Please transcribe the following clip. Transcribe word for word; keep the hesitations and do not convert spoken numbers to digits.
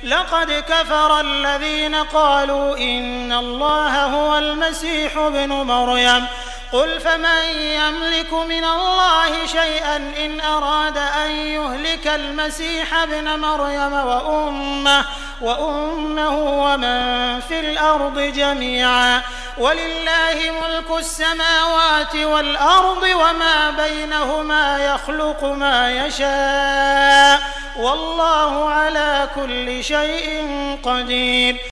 لقد كفر الذين قالوا إن الله هو المسيح ابن مريم قل فمن يملك من الله شيئا إن أراد أن يهلك المسيح ابن مريم وأمه, وأمه ومن في الأرض جميعا ولله ملك السماوات والأرض وما بينهما يخلق ما يشاء والله على كل شيء قدير.